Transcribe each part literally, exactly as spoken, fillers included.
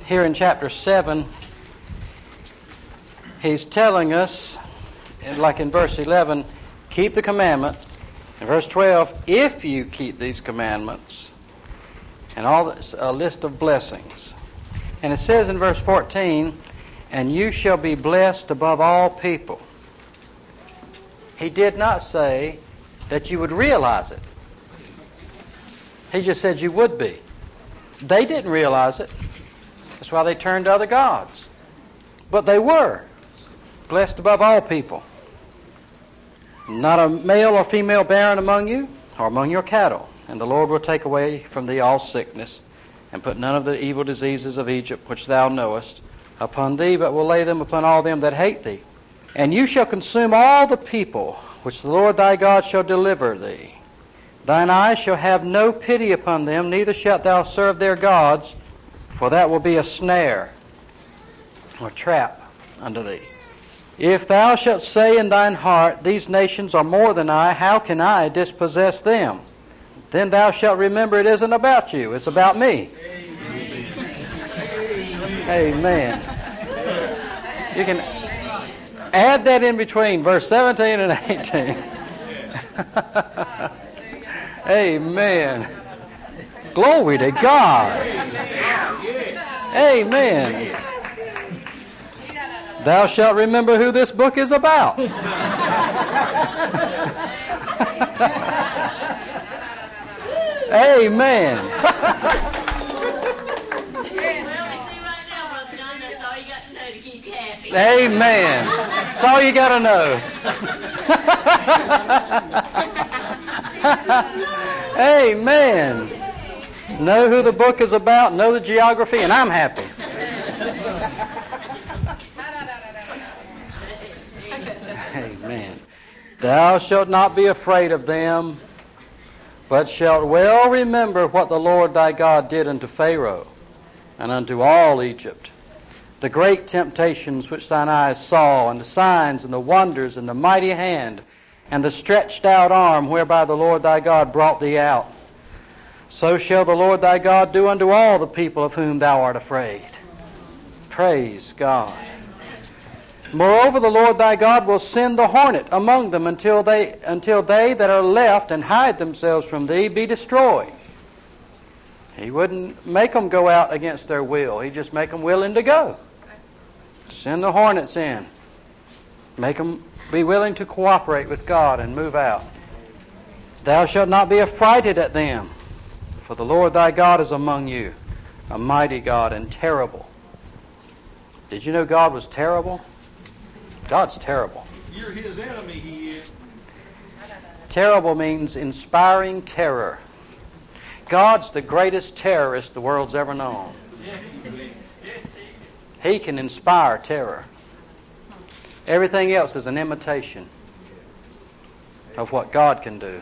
here in chapter seven, he's telling us, like in verse eleven, keep the commandment. In verse twelve, if you keep these commandments, and all this, a list of blessings. And it says in verse fourteen, and you shall be blessed above all people. He did not say that you would realize it. He just said you would be. They didn't realize it. That's why they turned to other gods. But they were blessed above all people. Not a male or female barren among you, or among your cattle. And the Lord will take away from thee all sickness, and put none of the evil diseases of Egypt, which thou knowest, upon thee, but will lay them upon all them that hate thee. And you shall consume all the people, which the Lord thy God shall deliver thee. Thine eyes shall have no pity upon them, neither shalt thou serve their gods, for that will be a snare, or trap unto thee. If thou shalt say in thine heart, these nations are more than I, how can I dispossess them? Then thou shalt remember it isn't about you, it's about me. Amen. You can add that in between verse seventeen and eighteen. Amen. Glory to God. Amen. Thou shalt remember who this book is about. Amen. Amen. That's all you got to know. Amen. Know who the book is about, know the geography, and I'm happy. Amen. Thou shalt not be afraid of them, but shalt well remember what the Lord thy God did unto Pharaoh and unto all Egypt, the great temptations which thine eyes saw, and the signs and the wonders and the mighty hand and the stretched out arm whereby the Lord thy God brought thee out. So shall the Lord thy God do unto all the people of whom thou art afraid. Praise God. Moreover, the Lord thy God will send the hornet among them until they until they that are left and hide themselves from thee be destroyed. He wouldn't make them go out against their will. He'd just make them willing to go. Send the hornets in. Make them be willing to cooperate with God and move out. Thou shalt not be affrighted at them, for the Lord thy God is among you, a mighty God and terrible. Did you know God was terrible? God's terrible. You're his enemy, he is. Terrible means inspiring terror. God's the greatest terrorist the world's ever known. He can inspire terror. Everything else is an imitation of what God can do.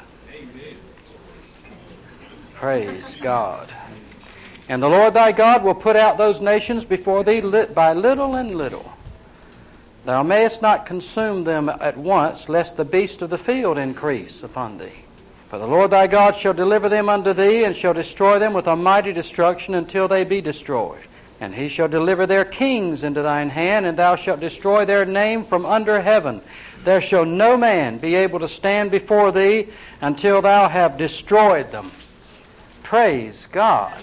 Praise God. And the Lord thy God will put out those nations before thee by little and little. Thou mayest not consume them at once, lest the beast of the field increase upon thee. For the Lord thy God shall deliver them unto thee, and shall destroy them with a mighty destruction until they be destroyed. And he shall deliver their kings into thine hand, and thou shalt destroy their name from under heaven. There shall no man be able to stand before thee until thou have destroyed them. Praise God.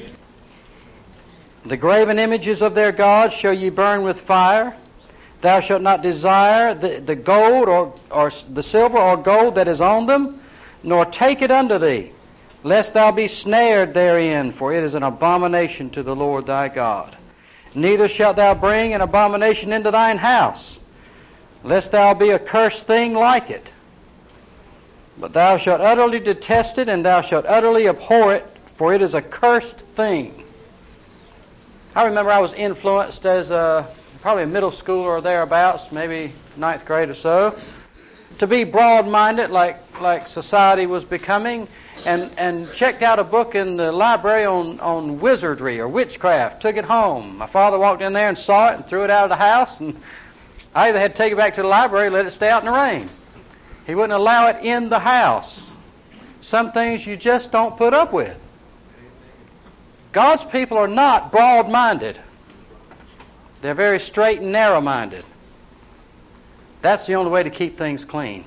The graven images of their gods shall ye burn with fire. Thou shalt not desire the, the gold or, or the silver or gold that is on them, nor take it unto thee, lest thou be snared therein, for it is an abomination to the Lord thy God. Neither shalt thou bring an abomination into thine house, lest thou be a cursed thing like it. But thou shalt utterly detest it, and thou shalt utterly abhor it, for it is a cursed thing. I remember I was influenced as a probably a middle schooler or thereabouts, maybe ninth grade or so, to be broad-minded like like society was becoming, and, and checked out a book in the library on, on wizardry or witchcraft, took it home. My father walked in there and saw it and threw it out of the house, and I either had to take it back to the library or let it stay out in the rain. He wouldn't allow it in the house. Some things you just don't put up with. God's people are not broad-minded. They're very straight and narrow-minded. That's the only way to keep things clean.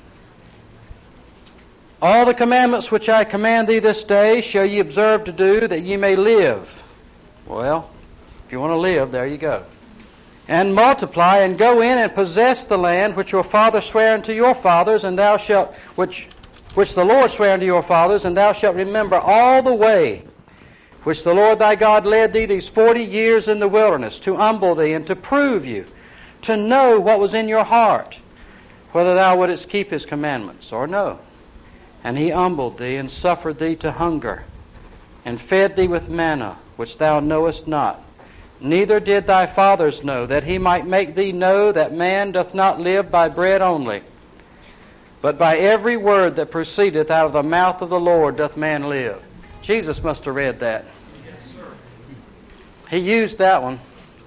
All the commandments which I command thee this day shall ye observe to do, that ye may live. Well, if you want to live, there you go. And multiply, and go in and possess the land which your father sware unto your fathers, and thou shalt, which, which the Lord sware unto your fathers, and thou shalt remember all the way which the Lord thy God led thee these forty years in the wilderness, to humble thee and to prove you, to know what was in your heart, whether thou wouldest keep his commandments or no. And he humbled thee and suffered thee to hunger, and fed thee with manna, which thou knowest not, neither did thy fathers know, that he might make thee know that man doth not live by bread only, but by every word that proceedeth out of the mouth of the Lord doth man live. Jesus must have read that. Yes, sir. He used that one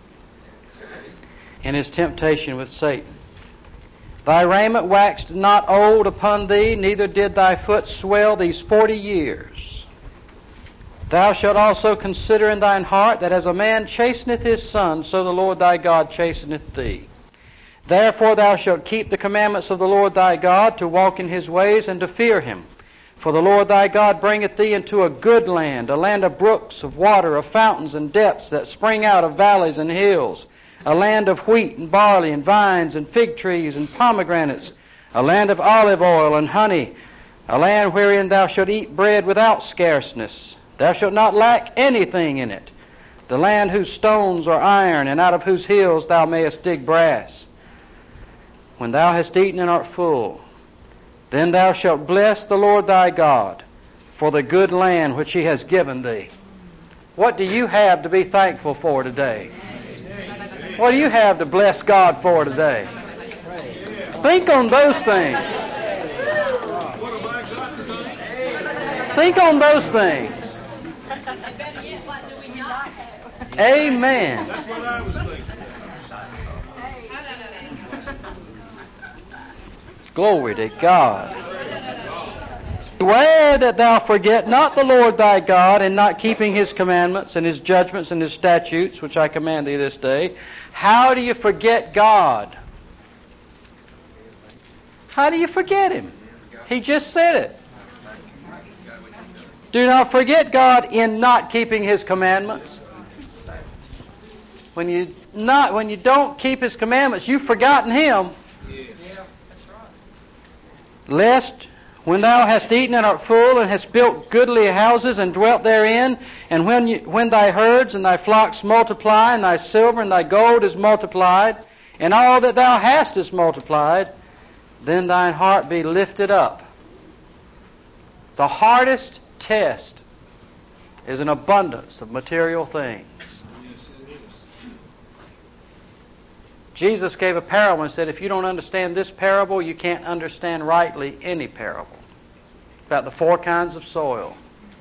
in his temptation with Satan. Thy raiment waxed not old upon thee, neither did thy foot swell these forty years. Thou shalt also consider in thine heart that as a man chasteneth his son, so the Lord thy God chasteneth thee. Therefore thou shalt keep the commandments of the Lord thy God, to walk in his ways and to fear him. For the Lord thy God bringeth thee into a good land, a land of brooks, of water, of fountains and depths that spring out of valleys and hills, a land of wheat and barley and vines and fig trees and pomegranates, a land of olive oil and honey, a land wherein thou shalt eat bread without scarceness. Thou shalt not lack anything in it. The land whose stones are iron, and out of whose hills thou mayest dig brass. When thou hast eaten and art full, then thou shalt bless the Lord thy God for the good land which he has given thee. What do you have to be thankful for today? What do you have to bless God for today? Think on those things. Think on those things. Amen. That's what I was thinking. Glory to God. Beware that thou forget not the Lord thy God, in not keeping his commandments and his judgments and his statutes, which I command thee this day. How do you forget God? How do you forget him? He just said it. Do not forget God in not keeping his commandments. When you not when you don't keep his commandments, you've forgotten him. Lest when thou hast eaten and art full, and hast built goodly houses and dwelt therein, and when you, when thy herds and thy flocks multiply, and thy silver and thy gold is multiplied, and all that thou hast is multiplied, then thine heart be lifted up. The hardest test is an abundance of material things. Jesus gave a parable and said, if you don't understand this parable, you can't understand rightly any parable. About the four kinds of soil.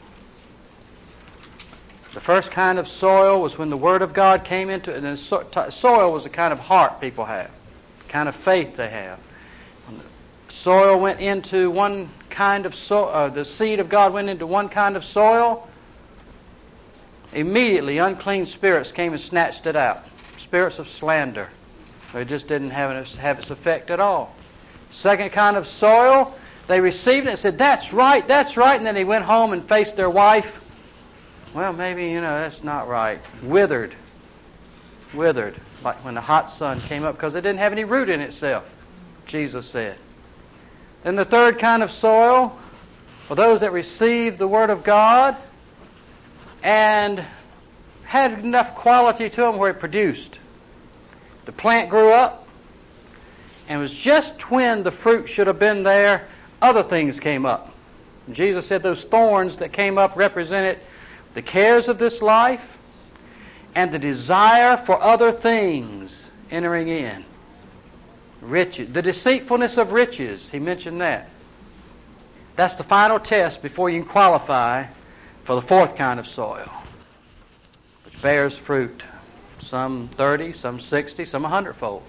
The first kind of soil was when the Word of God came into it. And so, t- soil was the kind of heart people have, the kind of faith they have. When the soil went into one kind of soil, uh, the seed of God went into one kind of soil, immediately unclean spirits came and snatched it out. Spirits of slander. It just didn't have, it, have its effect at all. Second kind of soil, they received it and said, that's right, that's right. And then they went home and faced their wife. Well, maybe, you know, that's not right. Withered. Withered. Like when the hot sun came up, because it didn't have any root in itself, Jesus said. Then the third kind of soil were those that received the Word of God and had enough quality to them where it produced. The plant grew up, and it was just when the fruit should have been there, other things came up. And Jesus said those thorns that came up represented the cares of this life and the desire for other things entering in. Riches, the deceitfulness of riches, he mentioned that. That's the final test before you can qualify for the fourth kind of soil, which bears fruit. Some thirty, some sixty, some a hundredfold.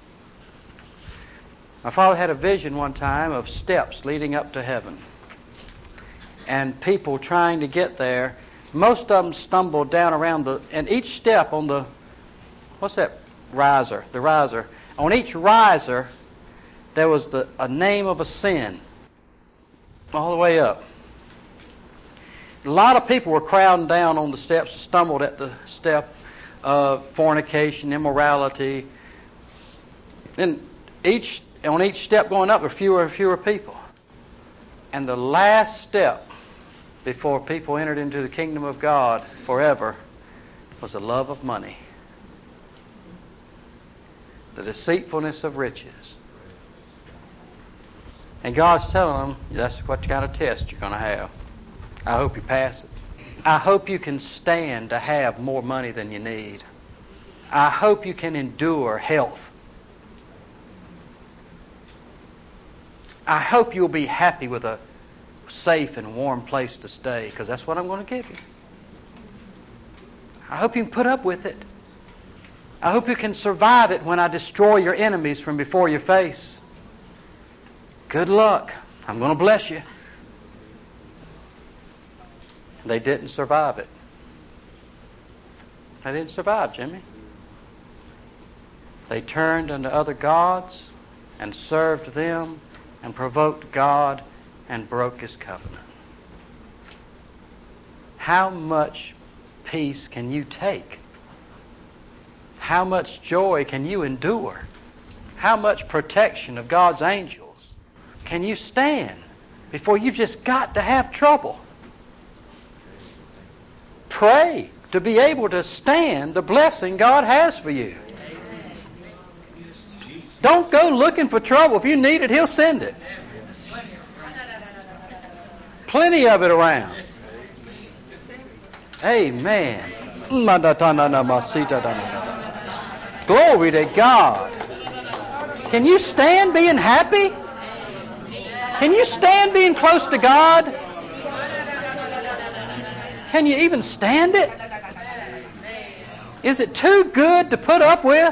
My father had a vision one time of steps leading up to heaven. And people trying to get there. Most of them stumbled down around the, and each step on the, what's that riser, the riser. On each riser, there was the, a name of a sin all the way up. A lot of people were crowding down on the steps, stumbled at the step of fornication, immorality. And each on each step going up, there were fewer and fewer people. And the last step before people entered into the kingdom of God forever was the love of money, the deceitfulness of riches. And God's telling them, that's what kind of test you're going to have. I hope you pass it. I hope you can stand to have more money than you need. I hope you can endure health. I hope you'll be happy with a safe and warm place to stay, because that's what I'm going to give you. I hope you can put up with it. I hope you can survive it when I destroy your enemies from before your face. Good luck. I'm going to bless you. They didn't survive it. They didn't survive, Jimmy. They turned unto other gods and served them and provoked God and broke His covenant. How much peace can you take? How much joy can you endure? How much protection of God's angels can you stand before you've just got to have trouble? Pray to be able to stand the blessing God has for you. Don't go looking for trouble. If you need it, He'll send it. Plenty of it around. Amen. Glory to God. Can you stand being happy? Can you stand being close to God? Can you even stand it? Is it too good to put up with?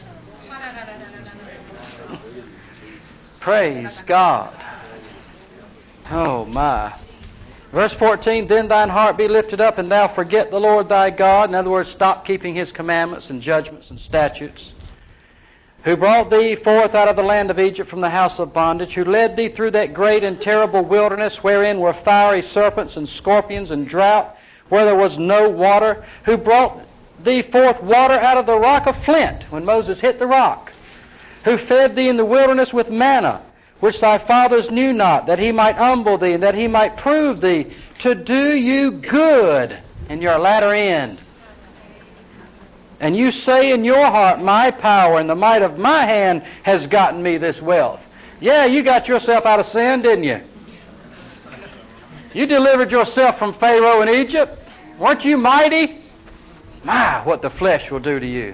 Praise God. Oh my. Verse fourteen, then thine heart be lifted up, and thou forget the Lord thy God. In other words, stop keeping His commandments and judgments and statutes. Who brought thee forth out of the land of Egypt from the house of bondage, who led thee through that great and terrible wilderness, wherein were fiery serpents and scorpions and drought, where there was no water, who brought thee forth water out of the rock of flint, when Moses hit the rock, who fed thee in the wilderness with manna, which thy fathers knew not, that He might humble thee, and that He might prove thee, to do you good in your latter end. And you say in your heart, my power and the might of my hand has gotten me this wealth. Yeah, you got yourself out of sin, didn't you? You delivered yourself from Pharaoh in Egypt. Weren't you mighty? My, what the flesh will do to you.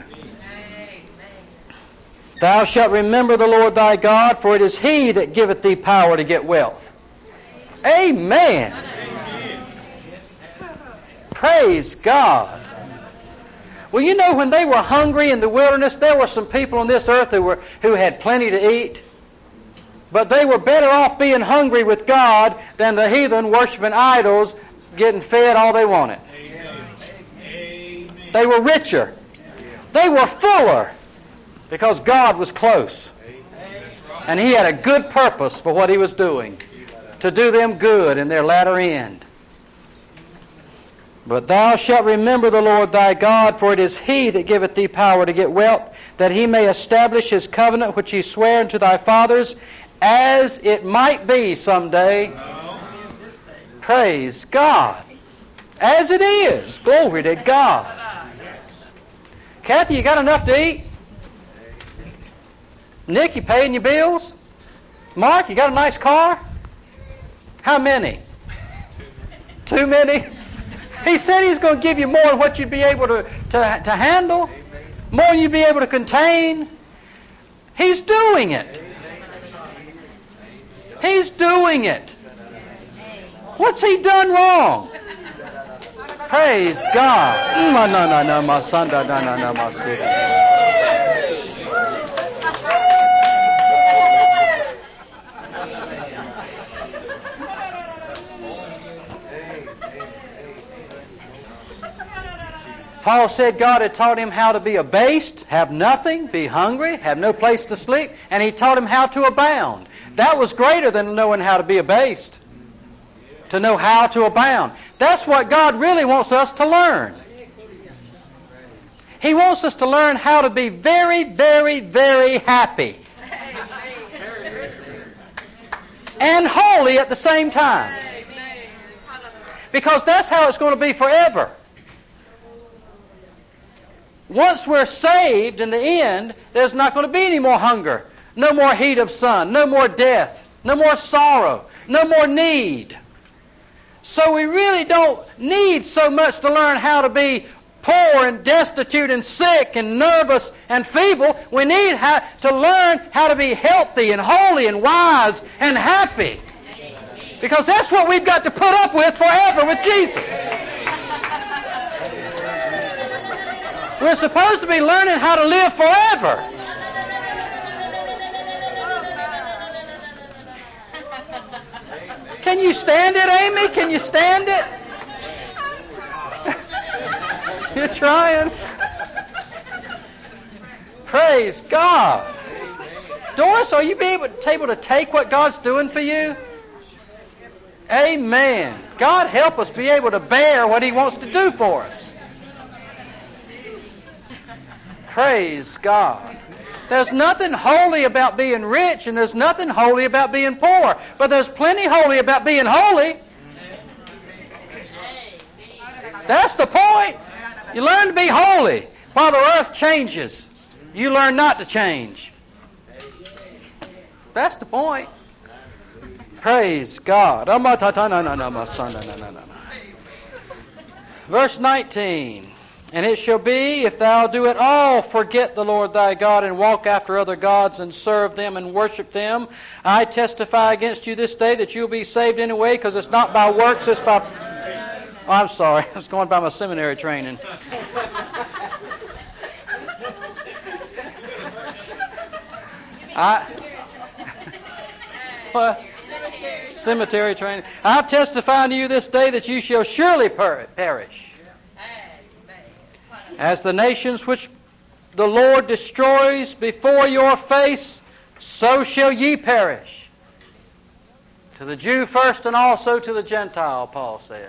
Thou shalt remember the Lord thy God, for it is He that giveth thee power to get wealth. Amen. Amen. Praise God. Well, you know, when they were hungry in the wilderness, there were some people on this earth who were who had plenty to eat. But they were better off being hungry with God than the heathen worshiping idols, getting fed all they wanted. Amen. They were richer. They were fuller because God was close. And He had a good purpose for what He was doing, to do them good in their latter end. But thou shalt remember the Lord thy God, for it is He that giveth thee power to get wealth, that He may establish His covenant which He sware unto thy fathers, as it might be someday. No. Praise God. As it is. Glory to God. Kathy, you got enough to eat? Nick, you paying your bills? Mark, you got a nice car? How many? Too many? He said He's going to give you more than what you'd be able to, to, to handle, more than you'd be able to contain. He's doing it. He's doing it. What's He done wrong? Praise God. Paul said God had taught him how to be abased, have nothing, be hungry, have no place to sleep, and He taught him how to abound. That was greater than knowing how to be abased. To know how to abound. That's what God really wants us to learn. He wants us to learn how to be very, very, very happy. And holy at the same time. Because that's how it's going to be forever. Once we're saved in the end, there's not going to be any more hunger, no more heat of sun, no more death, no more sorrow, no more need. So we really don't need so much to learn how to be poor and destitute and sick and nervous and feeble. We need how to learn how to be healthy and holy and wise and happy. Because that's what we've got to put up with forever with Jesus. We're supposed to be learning how to live forever. Can you stand it, Amy? Can you stand it? You're trying. Praise God. Doris, are you able to take what God's doing for you? Amen. God help us be able to bear what He wants to do for us. Praise God. There's nothing holy about being rich, and there's nothing holy about being poor. But there's plenty holy about being holy. That's the point. You learn to be holy while the earth changes. You learn not to change. That's the point. Praise God. Verse nineteen. And it shall be, if thou do at all forget the Lord thy God, and walk after other gods, and serve them, and worship them, I testify against you this day that you'll be saved anyway, because it's not by works, it's by... Oh, I'm sorry, I was going by my seminary training. I... What? Cemetery training. I testify unto you this day that you shall surely per- perish. As the nations which the Lord destroys before your face, so shall ye perish. To the Jew first and also to the Gentile, Paul said.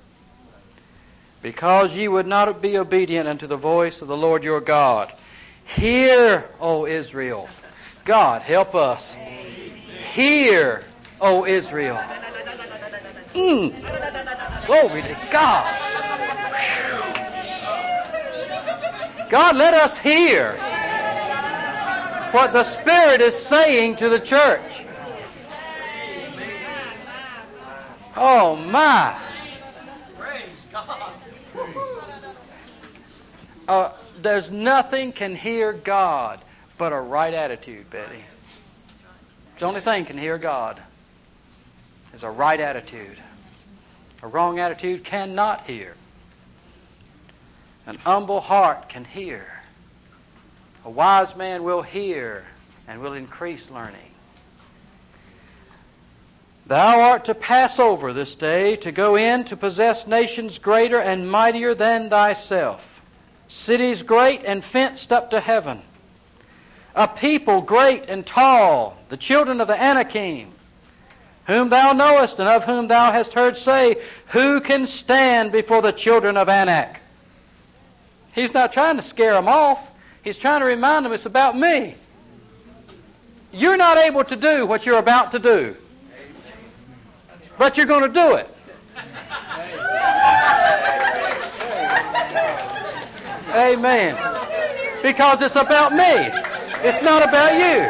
Because ye would not be obedient unto the voice of the Lord your God. Hear, O Israel. God, help us. Hear, O Israel. Mm. Glory to God. God, let us hear what the Spirit is saying to the church. Oh, my. Praise God. Uh, there's nothing can hear God but a right attitude, Betty. It's the only thing can hear God is a right attitude. A wrong attitude cannot hear. An humble heart can hear. A wise man will hear and will increase learning. Thou art to pass over this day, to go in to possess nations greater and mightier than thyself, cities great and fenced up to heaven, a people great and tall, the children of the Anakim, whom thou knowest and of whom thou hast heard say, who can stand before the children of Anak? He's not trying to scare them off. He's trying to remind them it's about me. You're not able to do what you're about to do. But you're going to do it. Amen. Because it's about me. It's not about you.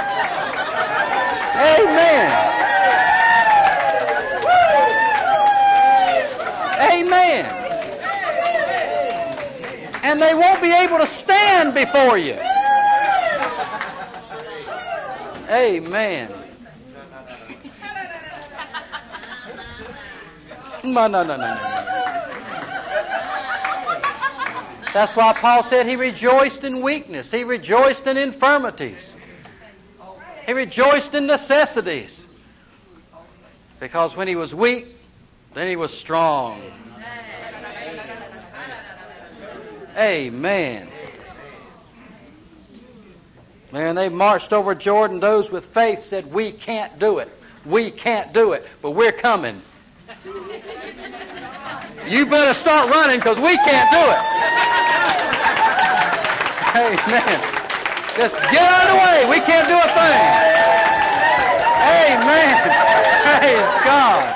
Amen. Amen. And they won't be able to stand before you. Amen. No, no, no, no, no. That's why Paul said he rejoiced in weakness. He rejoiced in infirmities. He rejoiced in necessities. Because when he was weak, then he was strong. Amen. Man, they marched over Jordan. Those with faith said, we can't do it. We can't do it, but we're coming. You better start running because we can't do it. Amen. Just get out of the way. We can't do a thing. Amen. Praise God.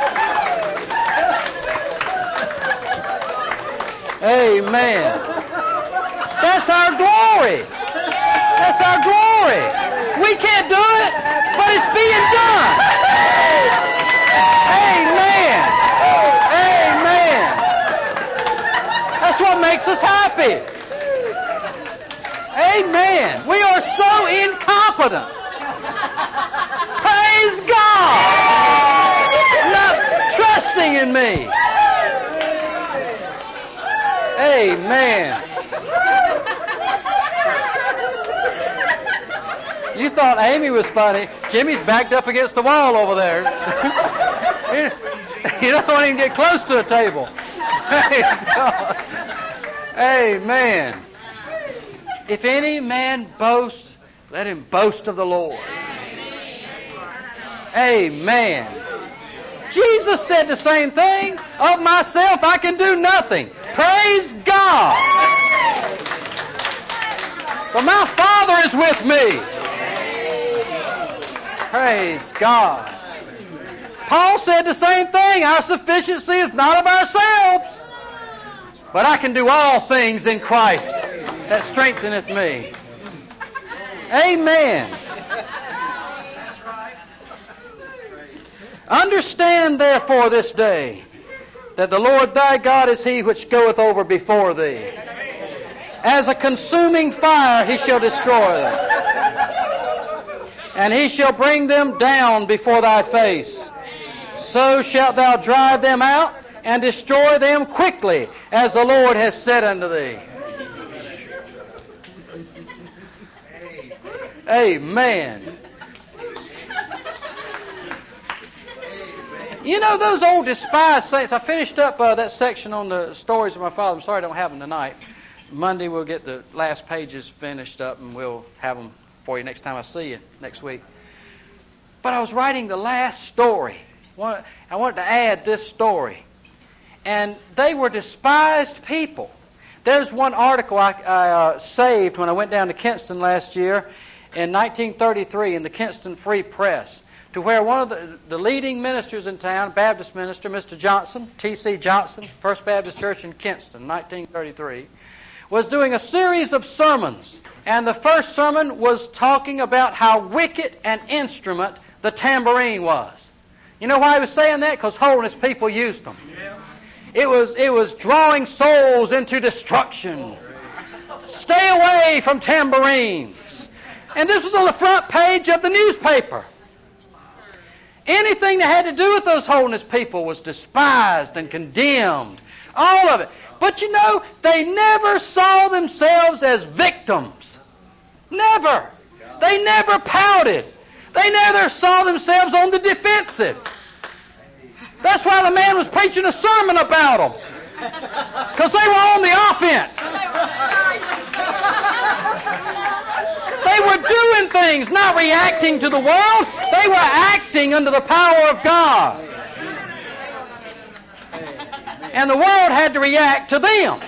Amen. That's our glory. That's our glory. We can't do it, but it's being done. Amen. Amen. That's what makes us happy. Amen. We are so incompetent. Praise God. Not trusting in me. Amen. You thought Amy was funny. Jimmy's backed up against the wall over there. You don't want to even get close to a table. Praise God. Amen. If any man boast, let him boast of the Lord. Amen. Jesus said the same thing. Of myself I can do nothing. Praise God. But my Father is with me. Praise God. Paul said the same thing. Our sufficiency is not of ourselves, but I can do all things in Christ that strengtheneth me. Amen. Understand therefore this day that the Lord thy God is he which goeth over before thee. As a consuming fire he shall destroy them, and he shall bring them down before thy face. So shalt thou drive them out and destroy them quickly, as the Lord has said unto thee. Amen. You know, those old despised saints, I finished up uh, that section on the stories of my father. I'm sorry I don't have them tonight. Monday we'll get the last pages finished up and we'll have them for you next time I see you, next week. But I was writing the last story. I wanted to add this story. And they were despised people. There's one article I, I uh, saved when I went down to Kinston last year in nineteen thirty-three in the Kinston Free Press, to where one of the, the leading ministers in town, Baptist minister, Mister Johnson, T C Johnson, First Baptist Church in Kinston, nineteen thirty-three, was doing a series of sermons. And the first sermon was talking about how wicked an instrument the tambourine was. You know why he was saying that? Because holiness people used them. It was, it was drawing souls into destruction. Stay away from tambourines. And this was on the front page of the newspaper. Anything that had to do with those holiness people was despised and condemned. All of it. But you know, they never saw themselves as victims. Never. They never pouted. They never saw themselves on the defensive. That's why the man was preaching a sermon about them. Because they were on the offense. They were doing things, not reacting to the world. They were acting under the power of God. And the world had to react to them.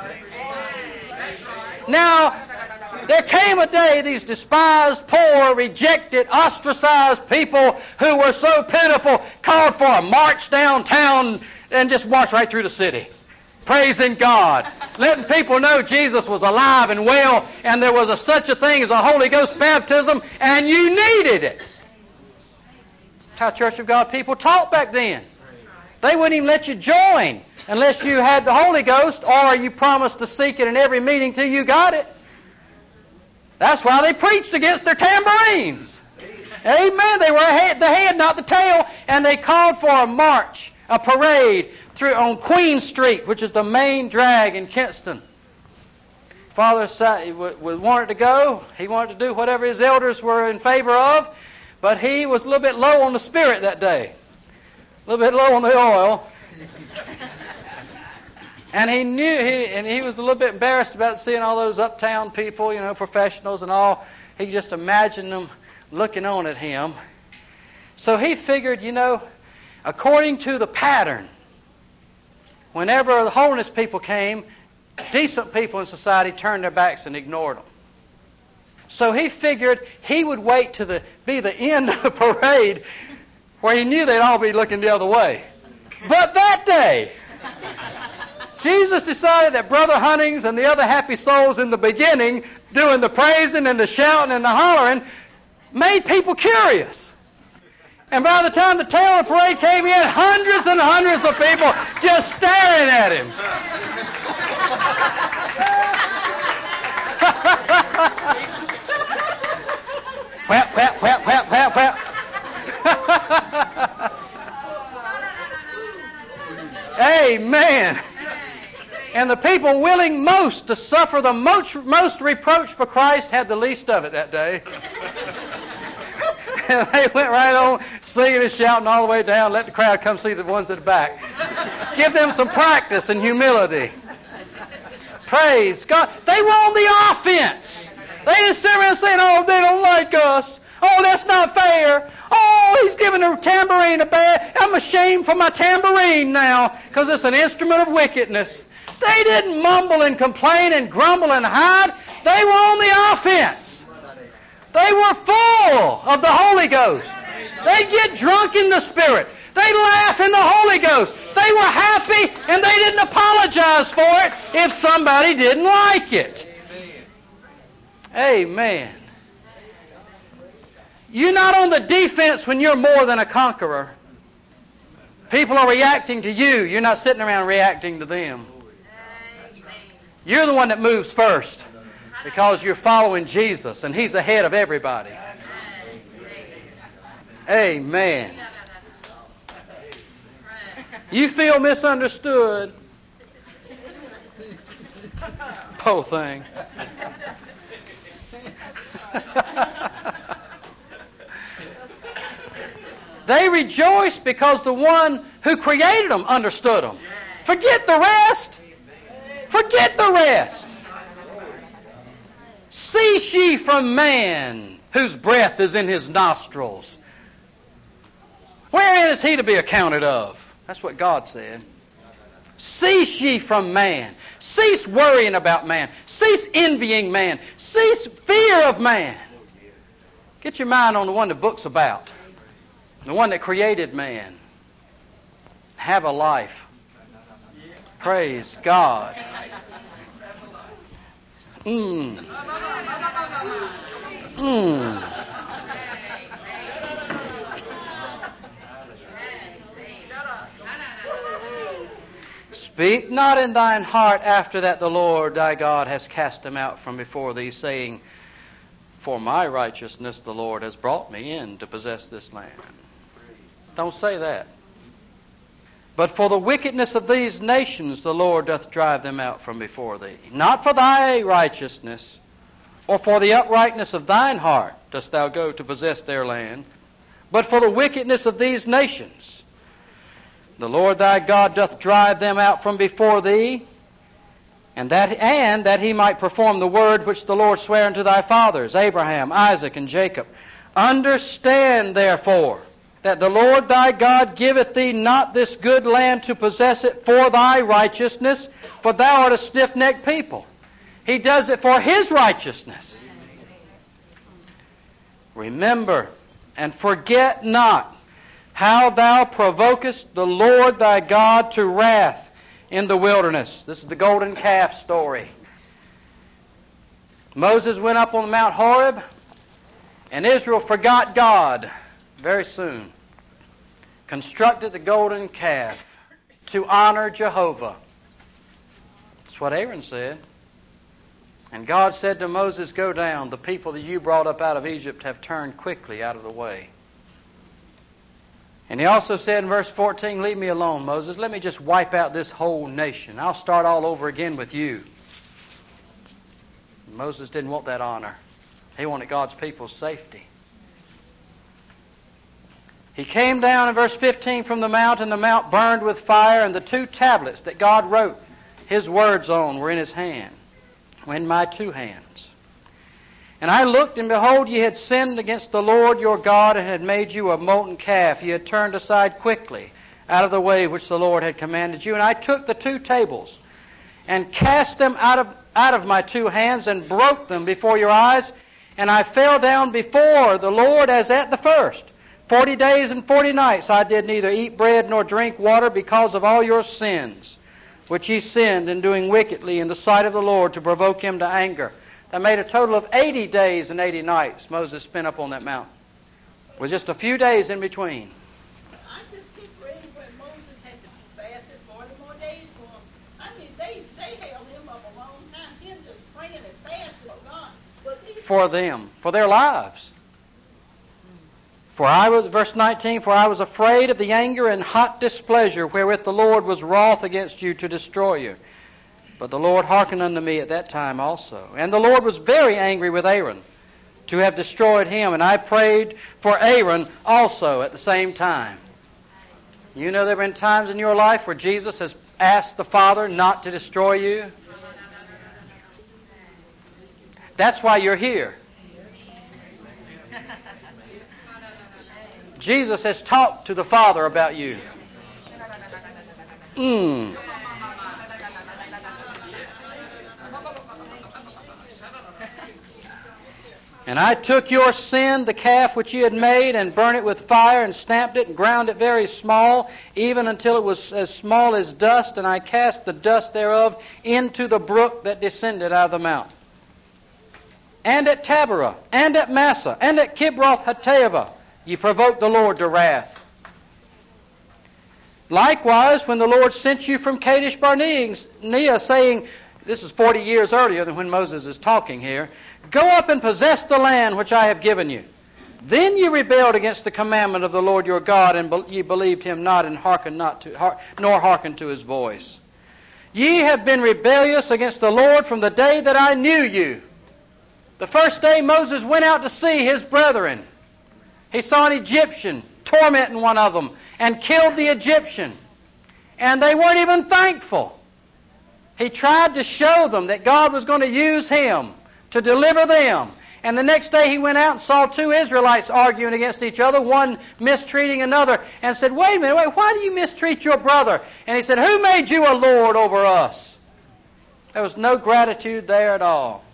Now, there came a day these despised, poor, rejected, ostracized people who were so pitiful called for a march downtown and just marched right through the city, praising God, letting people know Jesus was alive and well, and there was a, such a thing as a Holy Ghost baptism, and you needed it. That's how Church of God people taught back then. They wouldn't even let you join unless you had the Holy Ghost or you promised to seek it in every meeting till you got it. That's why they preached against their tambourines. Amen. They were the head, not the tail, and they called for a march, a parade through on Queen Street, which is the main drag in Kinston. Father wanted to go. He wanted to do whatever his elders were in favor of, but he was a little bit low on the spirit that day. A little bit low on the oil. And he knew, he, and he was a little bit embarrassed about seeing all those uptown people, you know, professionals and all. He just imagined them looking on at him. So he figured, you know, according to the pattern, whenever the holiness people came, decent people in society turned their backs and ignored them. So he figured he would wait to the, be the end of the parade where he knew they'd all be looking the other way. But that day, Jesus decided that Brother Huntings and the other happy souls in the beginning, doing the praising and the shouting and the hollering, made people curious. And by the time the tail of the parade came in, hundreds and hundreds of people just staring at him. Whap, whap, whap, whap, whap, whap. Amen. And the people willing most to suffer the most, most reproach for Christ had the least of it that day. And they went right on singing and shouting all the way down. Let the crowd come see the ones at the back. Give them some practice and humility. Praise God. They were on the offense. They didn't sit around saying, oh, they don't like us. Oh, that's not fair. Oh, he's giving a tambourine a bad. I'm ashamed for my tambourine now because it's an instrument of wickedness. They didn't mumble and complain and grumble and hide. They were on the offense. They were full of the Holy Ghost. They'd get drunk in the Spirit. They'd laugh in the Holy Ghost. They were happy and they didn't apologize for it if somebody didn't like it. Amen. You're not on the defense when you're more than a conqueror. People are reacting to you. You're not sitting around reacting to them. You're the one that moves first because you're following Jesus and He's ahead of everybody. Amen. You feel misunderstood. Poor thing. They rejoiced because the one who created them understood them. Forget the rest. Forget the rest. Cease ye from man, whose breath is in his nostrils. Wherein is he to be accounted of? That's what God said. Cease ye from man. Cease worrying about man. Cease envying man. Cease fear of man. Get your mind on the one the book's about. The one that created man. Have a life. Praise God. Mmm. Mmm. Speak not in thine heart after that the Lord thy God has cast him out from before thee, saying, for my righteousness the Lord has brought me in to possess this land. Don't say that. But for the wickedness of these nations the Lord doth drive them out from before thee. Not for thy righteousness, or for the uprightness of thine heart dost thou go to possess their land, but for the wickedness of these nations. The Lord thy God doth drive them out from before thee, and that and that he might perform the word which the Lord sware unto thy fathers, Abraham, Isaac, and Jacob. Understand, therefore, that the Lord thy God giveth thee not this good land to possess it for thy righteousness, for thou art a stiff-necked people. He does it for his righteousness. Remember and forget not how thou provokest the Lord thy God to wrath in the wilderness. This is the golden calf story. Moses went up on Mount Horeb, and Israel forgot God very soon. Constructed the golden calf to honor Jehovah. That's what Aaron said. And God said to Moses, go down. The people that you brought up out of Egypt have turned quickly out of the way. And he also said in verse fourteen, leave me alone, Moses. Let me just wipe out this whole nation. I'll start all over again with you. Moses didn't want that honor. He wanted God's people's safety. He came down in verse fifteen from the mount, and the mount burned with fire, and the two tablets that God wrote his words on were in his hand, were in my two hands. And I looked, and behold, ye had sinned against the Lord your God, and had made you a molten calf. Ye had turned aside quickly out of the way which the Lord had commanded you. And I took the two tables, and cast them out of, out of my two hands, and broke them before your eyes. And I fell down before the Lord as at the first. Forty days and forty nights I did neither eat bread nor drink water, because of all your sins, which ye sinned in doing wickedly in the sight of the Lord, to provoke him to anger. That made a total of eighty days and eighty nights Moses spent up on that mountain, with just a few days in between. I just keep reading where Moses had to fast forty more days for him. I mean, they, they held him up a long time. Him just praying and fasting for God. But he, For them, for their lives. For I was, verse nineteen, for I was afraid of the anger and hot displeasure wherewith the Lord was wroth against you to destroy you. But the Lord hearkened unto me at that time also. And the Lord was very angry with Aaron to have destroyed him. And I prayed for Aaron also at the same time. You know there have been times in your life where Jesus has asked the Father not to destroy you. That's why you're here. Jesus has talked to the Father about you. Mm. And I took your sin, the calf which ye had made, and burnt it with fire, and stamped it, and ground it very small, even until it was as small as dust, and I cast the dust thereof into the brook that descended out of the mount. And at Taberah, and at Massa, and at Kibroth Hattaavah, ye provoked the Lord to wrath. Likewise, when the Lord sent you from Kadesh Barnea, saying, this is forty years earlier than when Moses is talking here, go up and possess the land which I have given you. Then ye rebelled against the commandment of the Lord your God, and be- ye believed him not, and hearkened not to, hear- nor hearkened to his voice. Ye have been rebellious against the Lord from the day that I knew you. The first day Moses went out to see his brethren, he saw an Egyptian tormenting one of them and killed the Egyptian. And they weren't even thankful. He tried to show them that God was going to use him to deliver them. And the next day he went out and saw two Israelites arguing against each other, one mistreating another, and said, wait a minute, wait, why do you mistreat your brother? And he said, who made you a lord over us? There was no gratitude there at all.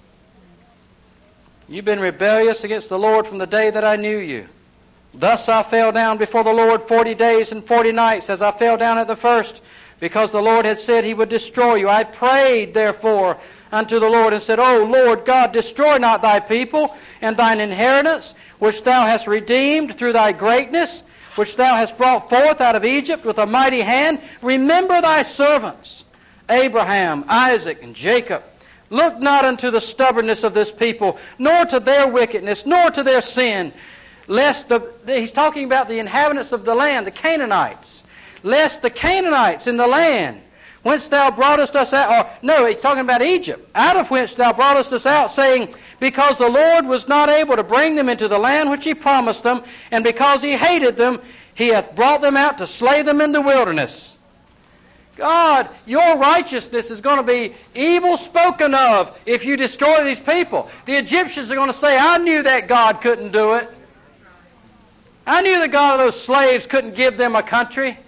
You've been rebellious against the Lord from the day that I knew you. Thus I fell down before the Lord forty days and forty nights, as I fell down at the first, because the Lord had said he would destroy you. I prayed, therefore, unto the Lord, and said, O Lord God, destroy not thy people and thine inheritance, which thou hast redeemed through thy greatness, which thou hast brought forth out of Egypt with a mighty hand. Remember thy servants, Abraham, Isaac, and Jacob. Look not unto the stubbornness of this people, nor to their wickedness, nor to their sin, lest the, he's talking about the inhabitants of the land, the Canaanites, lest the Canaanites in the land, whence thou broughtest us out, or no, he's talking about Egypt, out of which thou broughtest us out, saying, because the Lord was not able to bring them into the land which he promised them, and because he hated them, he hath brought them out to slay them in the wilderness. God, your righteousness is going to be evil spoken of if you destroy these people. The Egyptians are going to say, I knew that God couldn't do it. I knew the God of those slaves couldn't give them a country.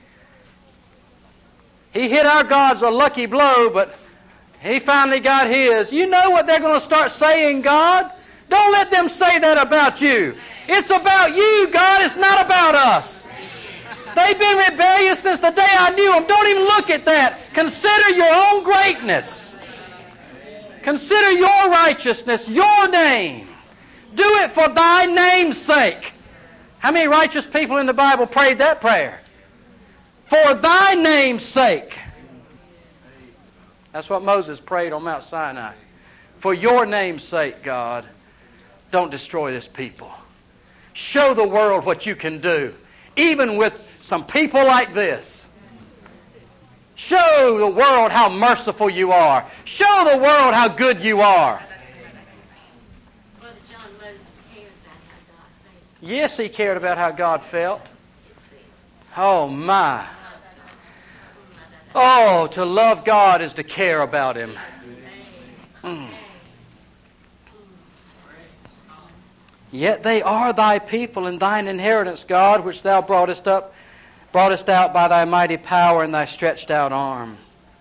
He hit our gods a lucky blow, but he finally got his. You know what they're going to start saying, God? Don't let them say that about you. It's about you, God. It's not about us. They've been rebellious since the day I knew them. Don't even look at that. Consider your own greatness. Consider your righteousness, your name. Do it for thy name's sake. How many righteous people in the Bible prayed that prayer? For thy name's sake. That's what Moses prayed on Mount Sinai. For your name's sake, God, don't destroy this people. Show the world what you can do, even with some people like this. Show the world how merciful you are. Show the world how good you are. Brother John Moses cared about how God felt. Yes, he cared about how God felt. Oh, my. Oh, to love God is to care about Him. Mm. Yet they are thy people and thine inheritance, God, which thou broughtest up, broughtest out by thy mighty power and thy stretched out arm.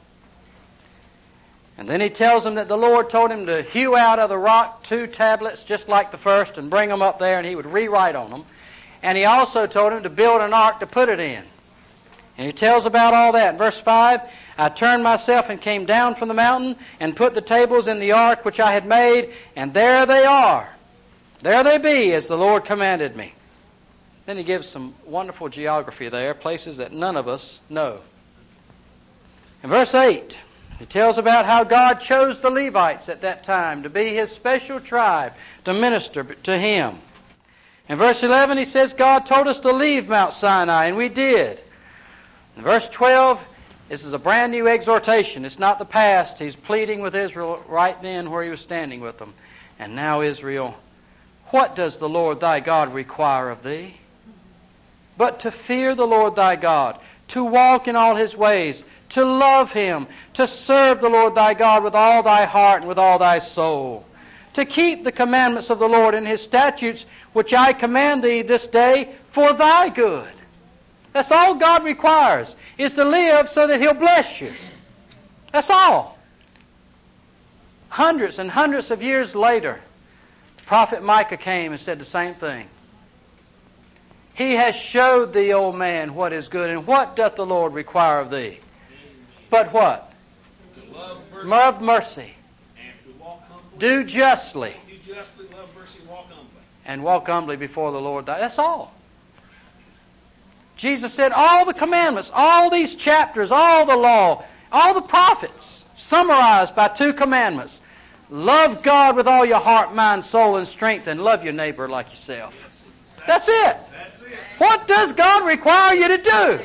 And then he tells them that the Lord told him to hew out of the rock two tablets just like the first and bring them up there, and he would rewrite on them. And he also told him to build an ark to put it in. And he tells about all that. In verse five, I turned myself and came down from the mountain and put the tables in the ark which I had made, and there they are. There they be, as the Lord commanded me. Then he gives some wonderful geography there, places that none of us know. In verse eight, he tells about how God chose the Levites at that time to be His special tribe to minister to Him. In verse eleven, he says God told us to leave Mount Sinai, and we did. In verse twelve, this is a brand new exhortation. It's not the past. He's pleading with Israel right then where he was standing with them. And now, Israel, what does the Lord thy God require of thee? But to fear the Lord thy God, to walk in all His ways, to love Him, to serve the Lord thy God with all thy heart and with all thy soul, to keep the commandments of the Lord and His statutes, which I command thee this day for thy good. That's all God requires, is to live so that He'll bless you. That's all. Hundreds and hundreds of years later, the prophet Micah came and said the same thing. He has showed thee, O man, what is good, and what doth the Lord require of thee? But what? To love mercy. Love mercy. And to walk humbly. Do justly. Do justly, love mercy, walk humbly. And walk humbly before the Lord. That's all. Jesus said all the commandments, all these chapters, all the law, all the prophets, summarized by two commandments. Love God with all your heart, mind, soul, and strength, and love your neighbor like yourself. That's it. That's it. What does God require you to do?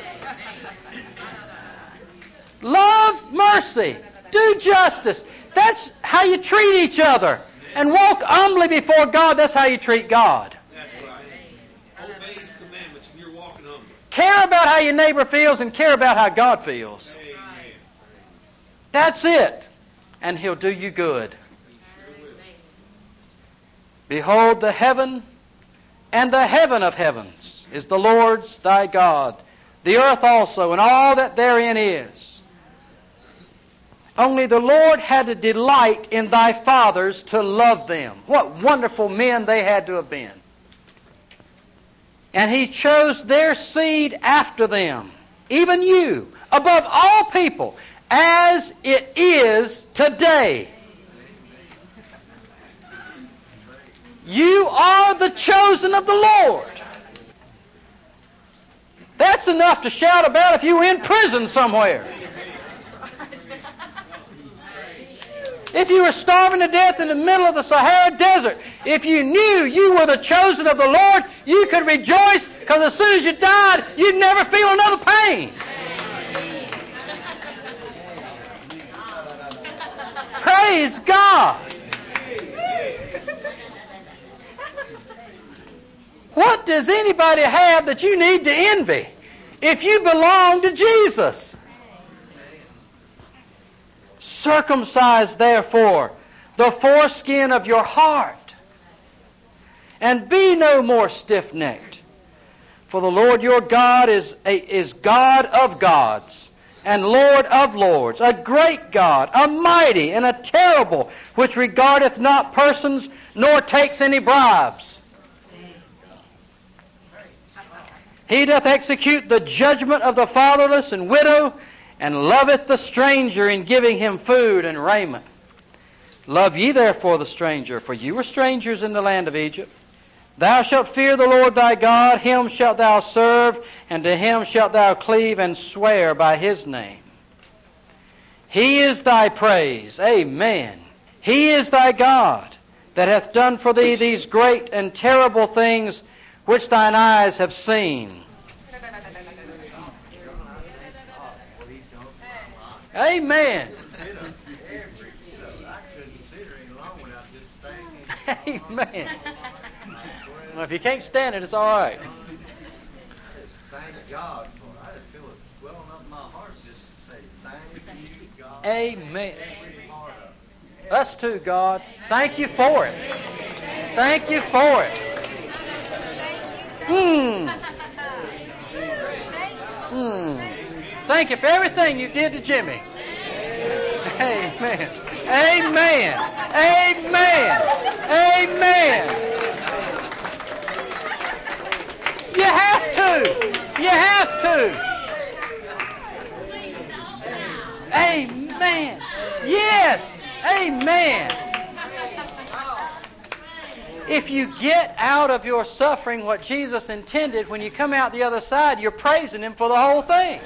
Love mercy. Do justice. That's how you treat each other. And walk humbly before God. That's how you treat God. That's right. Obey His commandments and you're walking humbly. Care about how your neighbor feels and care about how God feels. Amen. That's it. And He'll do you good. He sure will. Behold, the heaven and the heaven of heavens is the Lord's thy God, the earth also, and all that therein is. Only the Lord had a delight in thy fathers to love them. What wonderful men they had to have been. And He chose their seed after them, even you, above all people, as it is today. You are the chosen of the Lord. That's enough to shout about if you were in prison somewhere. If you were starving to death in the middle of the Sahara Desert, if you knew you were the chosen of the Lord, you could rejoice because as soon as you died, you'd never feel another pain. Praise God. What does anybody have that you need to envy if you belong to Jesus? Circumcise, therefore, the foreskin of your heart, and be no more stiff-necked. For the Lord your God is, a, is God of gods, and Lord of lords, a great God, a mighty and a terrible, which regardeth not persons, nor takes any bribes. He doth execute the judgment of the fatherless and widow, and loveth the stranger in giving him food and raiment. Love ye therefore the stranger, for you were strangers in the land of Egypt. Thou shalt fear the Lord thy God, Him shalt thou serve, and to Him shalt thou cleave and swear by His name. He is thy praise. Amen. He is thy God, that hath done for thee these great and terrible things which thine eyes have seen. Amen. Amen. Well, if you can't stand it, it's all right. Thank God for it. I just feel it swelling up in my heart just to say Amen. Us too, God. Thank you for it. Thank you for it. Hmm. Hmm. Thank you for everything you did to Jimmy. Amen. Amen. Amen. Amen. You have to. You have to. Amen. Yes. Amen. If you get out of your suffering what Jesus intended, when you come out the other side, you're praising Him for the whole thing.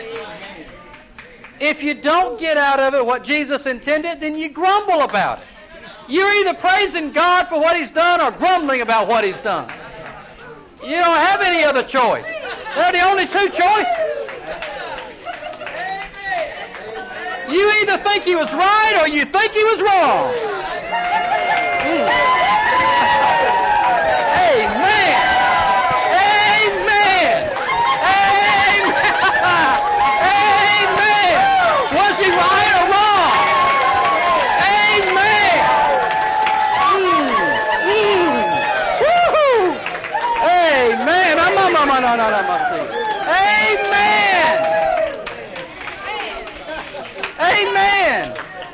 If you don't get out of it what Jesus intended, then you grumble about it. You're either praising God for what He's done or grumbling about what He's done. You don't have any other choice. They're the only two choices. You either think He was right or you think He was wrong. Mm. Amen. Amen. Amen. Amen. Was He right or wrong? Amen. Mm. Mm. Woo-hoo. Amen. I'm, I'm, I'm, I'm, I'm, I'm, I'm, Amen. Amen.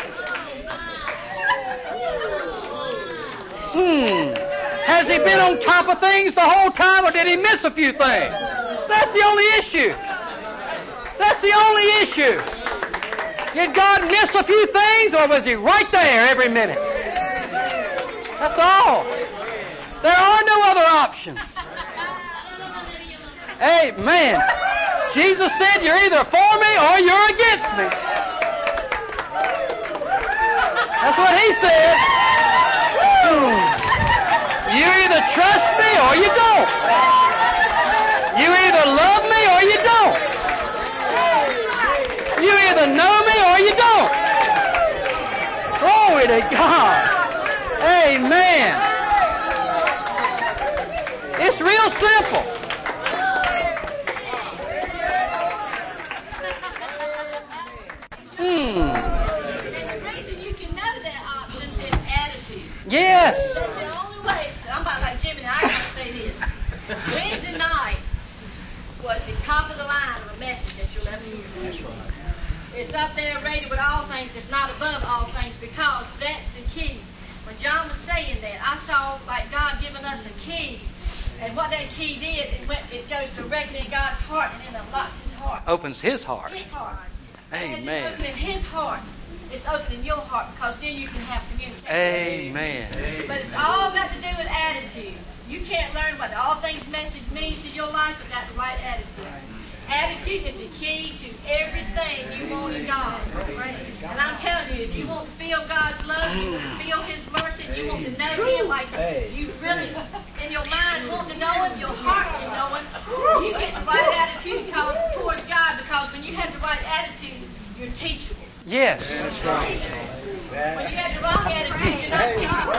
Hmm. Has He been on top of things the whole time, or did He miss a few things? That's the only issue. That's the only issue. Did God miss a few things, or was He right there every minute? That's all. There are no other options. Amen. Jesus said, you're either for me or you're against me. That's what He said. You either trust me or you don't. You either love me or you don't. You either know me or you don't. Glory to God. Amen. It's real simple. Hmm. Yes. That's the only way. I'm about like Jimmy. Now I gotta say this. Wednesday night was the top of the line of a message that you'll ever hear. It's up there rated with all things, if not above all things, because that's the key. When John was saying that, I saw like God giving us a key, and what that key did, it went, it goes directly in God's heart, and it unlocks His heart. Opens His heart. His heart. Amen. As it's opening His heart, it's opening your heart, because then you can have communication. Amen. But it's all got to do with attitude. You can't learn what the all things message means to your life without the right attitude. Attitude is the key to everything you want in God. And I'm telling you, if you want to feel God's love, you want to feel His mercy, you want to know Him like you really, in your mind, want to know Him, your heart can know Him, you get the right attitude towards God, because when you have the right attitude, you're teachable. Yes. That's right. When you have the wrong attitude, you're not teachable.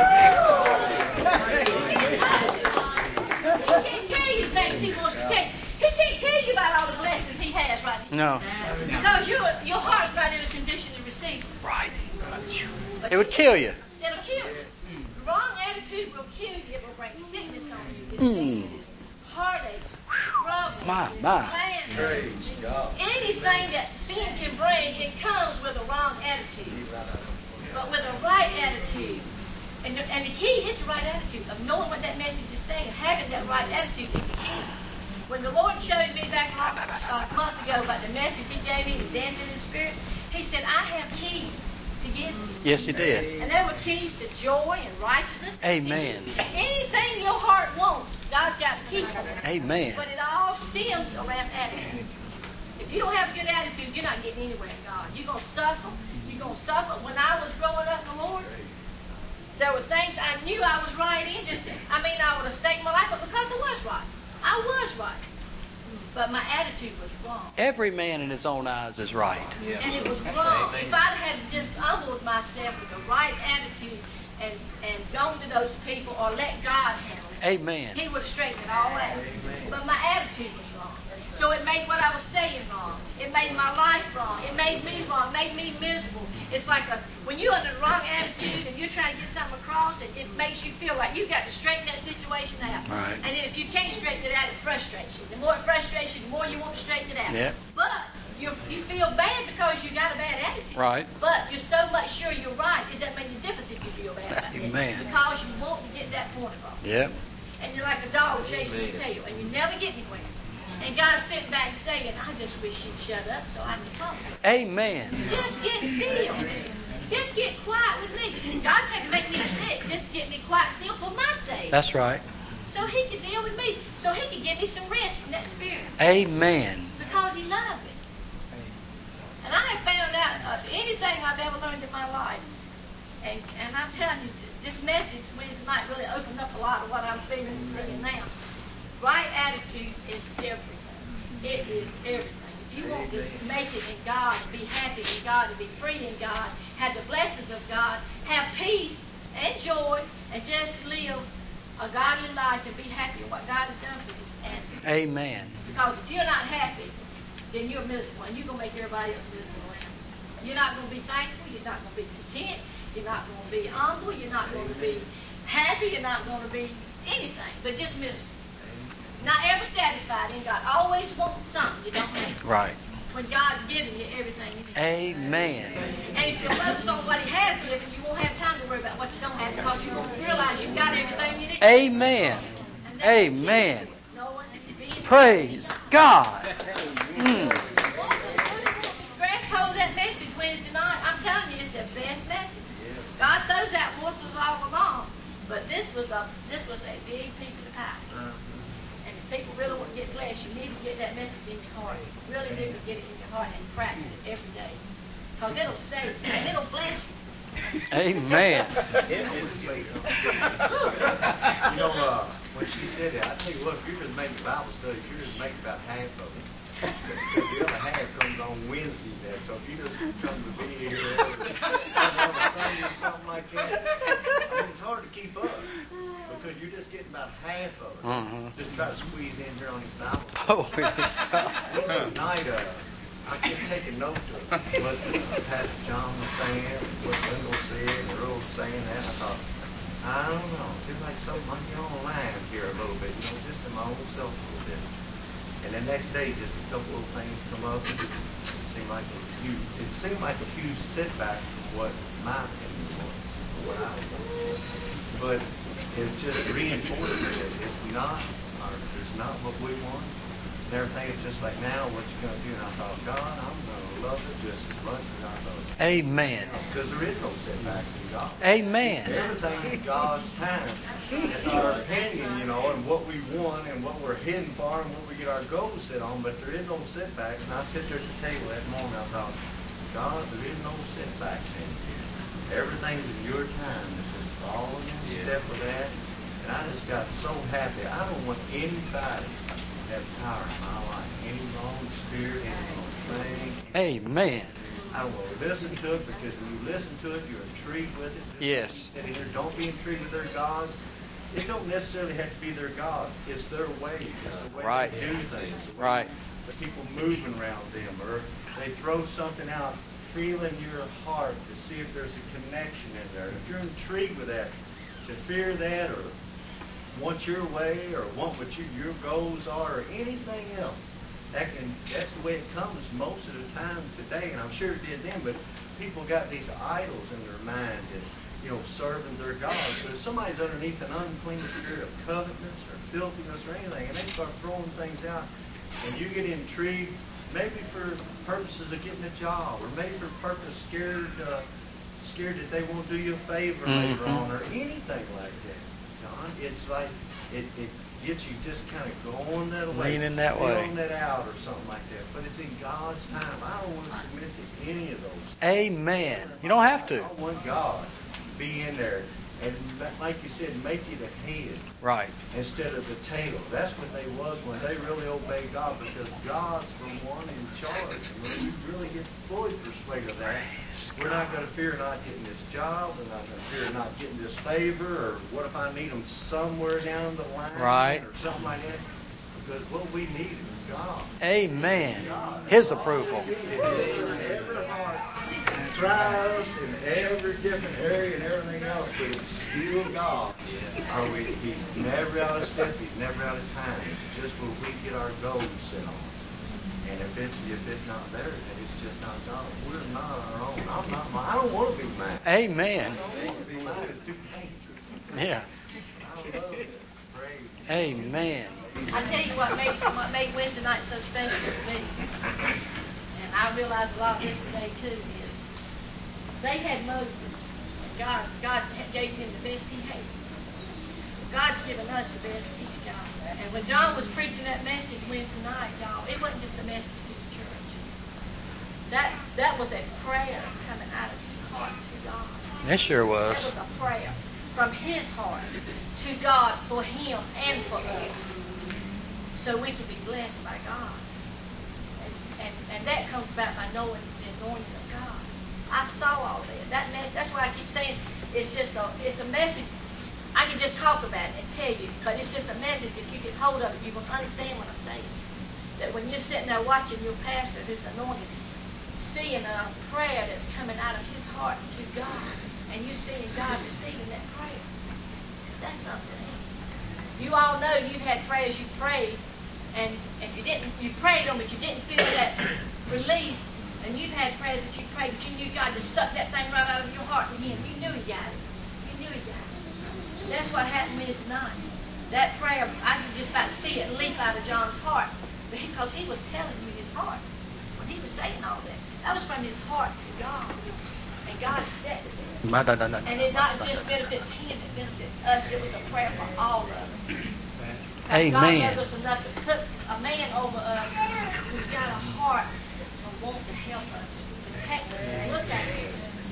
He can't tell you things He wants to tell you. He can't tell you about all the blessings He has right now. No. Because your your heart's not in a condition to receive them. Right. But It would kill you. It'll kill you. The wrong attitude will kill you. It will bring sickness on you, diseases, Mm. heartaches, trouble, My, my. slander. Anything that sin can bring, it comes with a wrong attitude. But with a right attitude, and the, and the key is the right attitude of knowing what that message is saying. Having that right attitude is the key. When the Lord showed me back a month ago about the message He gave me, the dancing in the Spirit, He said, I have keys to give you. Yes, He did. And there were keys to joy and righteousness. Amen. Anything your heart wants, God's got the key for it. Amen. But it all stems around attitude. If you don't have a good attitude, you're not getting anywhere in God. You're going to suffer. You're going to suffer. When I was growing up in the Lord, there were things I knew I was right in. Just, I mean, I would have staked my life up because I was right. I was right. But my attitude was wrong. Every man in his own eyes is right. And it was wrong. If I'd had just humbled myself with the right attitude and, and gone to those people or let God handle it, Amen. He would have straightened it all out. But my attitude was wrong. So it made what I was saying wrong. It made my life wrong. It made me wrong. It made me miserable. It's like a, when you're under the wrong attitude and you're trying to get something across, it, it makes you feel like you've got to straighten that situation out. Right. And then if you can't straighten it out, it frustrates you. The more it frustrates you, the more you want to straighten it out. Yep. But you you feel bad because you got a bad attitude. Right. But you're so much sure you're right, it doesn't make any difference if you feel bad about it. Amen. Because you want to get that point across. Yep. And you're like a dog chasing your tail, and you never get anywhere. And God's sitting back saying, I just wish you'd shut up so I can talk. Amen. Just get still. Just get quiet with me. God's had to make me sick just to get me quiet and still for my sake. That's right. So he can deal with me. So he can give me some rest from that spirit. Amen. Because he loves me. And I have found out uh, anything I've ever learned in my life, and, and I'm telling you, this message Wednesday night really opened up a lot of what I'm feeling and seeing now. Right attitude is everything. It is everything. If you want to make it in God, be happy in God, and be free in God, have the blessings of God, have peace and joy, and just live a godly life and be happy in what God has done for you. And Amen. because if you're not happy, then you're miserable, and you're going to make everybody else miserable around you. You're not going to be thankful. You're not going to be content. You're not going to be humble. You're not going to be happy. You're not going to be anything, but just miserable. Not ever satisfied in God. Always want something you don't have. Right. When God's given you everything you need. Amen. And if you focus on what He has given, you won't have time to worry about what you don't have because you won't realize you've got everything you need. Amen. And that's Amen. no one can be in Praise God. Mm. Scratch hold of that message Wednesday night. I'm telling you, it's the best message. God throws out morsels all along, but this was a this was a big piece of the pie. And if people really want to get blessed, you need to get that message in your heart. You really need to get it in your heart and practice it every day, because it'll save you and it'll bless you. Amen. You know, uh, when she said that, I tell you what, if you're just making Bible studies, you're just making about half of it. Because the other half comes on Wednesdays then. So if you just come to be here every Sunday or something like that, I mean, it's hard to keep up. Because you're just getting about half of it. Mm-hmm. Just about to squeeze in here on these Bible studies. Oh, Well, tonight, uh, I kept taking notes of what uh, Pastor John was saying, what Wendell said, and Earl was saying that. I thought, I don't know, it's like something like on the line here a little bit, you know, just in my own self a little bit. And the next day, just a couple of things come up. It seemed like a huge, it seemed like a huge setback from what my opinion was, what I was doing. But it just reinforced that it's not, or it's not what we want. And everything is just like, now what you going to do? And I thought, God, I'm going to love it just as much as I love it. Amen. Because there is no setbacks in God. Amen. Everything in God's time. It's our opinion, you know, and what we want and what we're heading for and what we get our goals set on, but there is no setbacks. And I sit there at the table that morning, I thought, God, there is no setbacks in here. Everything's in your time. It's just following in step with that. And I just got so happy. I don't want anybody to have power in my life. Any wrong spirit, any wrong thing. Amen. I don't want to listen to it because when you listen to it, you're intrigued with it. Yes. And here, don't be intrigued with their gods. It don't necessarily have to be their gods. It's their way. It's the way Right. they do things. The way Right. The people moving around them, or they throw something out, feeling your heart to see if there's a connection in there. If you're intrigued with that, to fear that, or want your way, or want what you, your goals are, or anything else, that can, that's the way it comes most of the time today, and I'm sure it did then, but people got these idols in their mind that, you know, serving their gods. So if somebody's underneath an unclean spirit of covetousness or filthiness or anything, and they start throwing things out, and you get intrigued, maybe for purposes of getting a job, or maybe for purpose scared, uh, scared that they won't do you a favor Mm-hmm. later on, or anything like that, John, it's like, it, it gets you just kind of going that way. Leaning that way. Feeling that out or something like that. But it's in God's time. I don't want to submit to any of those. Amen. You don't have to. I want God to be in there. And like you said, make you the head Right. instead of the tail. That's what they was when they really obeyed God, because God's the one in charge. And when we really get fully persuaded of that, we're not going to fear not getting this job. We're not going to fear not getting this favor. Or what if I need them somewhere down the line? Right. Or something like that. Because what we need is God. Amen. His approval. Every heart tries in every different area and everything else, but it's still God. Or we, he's never out of step, he's never out of time. It's just where we get our goals set on. And if it's if it's not there, then it's just not God. We're not our own. I'm not mine. I don't want to be mine. Amen. I don't want to be mine. It's too dangerous. Yeah. I love it. Praise. Amen. I tell you what made what made Wednesday night so special to me, and I realized a lot of this today too, is they had Moses. God God gave him the best he had. God's given us the best he's got. And when John was preaching that message Wednesday night, y'all, it wasn't just a message to the church. That that was a prayer coming out of his heart to God. It sure was. That was a prayer from his heart to God for him and for us, so we can be blessed by God. And, and, and that comes about by knowing the anointing of God. I saw all that. That mess. That's why I keep saying it's just a it's a message. I can just talk about it and tell you, but it's just a message. If you get hold of it, you're going to understand what I'm saying. That when you're sitting there watching your pastor who's anointed, seeing a prayer that's coming out of his heart to God, and you seeing God receiving that prayer, that's something else. You all know you've had prayers you prayed, and, and you didn't, you prayed them, but you didn't feel that release. And you've had prayers that you prayed, but you knew God just sucked that thing right out of your heart again. You knew He got it. You knew He got it. That's what happened Wednesday night. That prayer, I could just about see it leap out of John's heart, because he was telling you his heart when he was saying all that. That was from his heart to God, and God accepted it. And it not just benefits him; it benefits us. It was a prayer for all of us. Amen. God loves us enough to put a man over us who's got a heart to want to help us, to protect us. And look at him.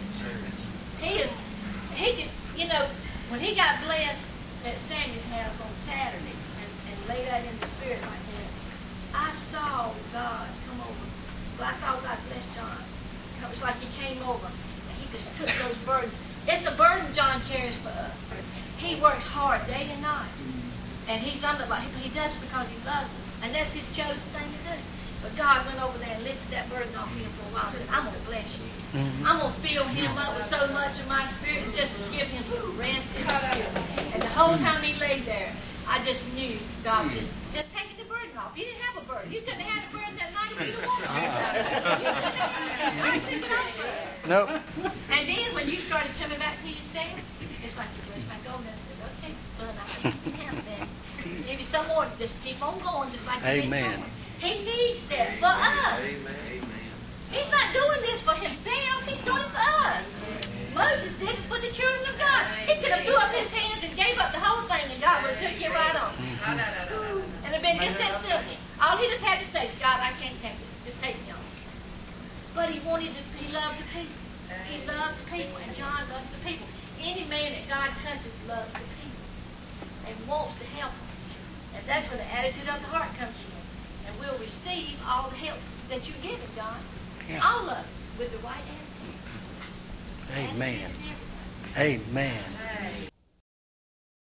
He is. He could, you know. When he got blessed at Sammy's house on Saturday and, and laid out in the spirit like that, I saw God come over. Well, I saw God bless John. It was like he came over and he just took those burdens. It's a burden John carries for us. He works hard day and night. And he's under like he does it because he loves us. And that's his chosen thing to do. But God went over there and lifted that burden off him for a while and said, I'm going to bless you. Mm-hmm. I'm going to fill him up with so much of my spirit and just give him some rest in his spirit. And the whole time he lay there, I just knew God was just, just taking the burden off. He didn't have a burden. You couldn't have had a burden that night if you'd have wanted to. You couldn't have. I took it off. Nope. And then when you started coming back to yourself, it's like you brushed back over and said, okay, son, I can handle that. Maybe some more, just keep on going just like you did before. He needs that for us. Amen. He's not doing this for himself. He's doing it for us. Moses did it for the children of God. He could have threw up his hands and gave up the whole thing, and God would have took him right on. And it'd been just that simple. All he just had to say is, God, I can't take it. Just take me on. But he wanted to, he loved the people. He loved the people, and John loves the people. Any man that God touches loves the people and wants to help them. And that's where the attitude of the heart comes in. And we'll receive all the help that you give him, John. Yeah. All of it with the right attitude. Amen. Attitude is everything. Amen.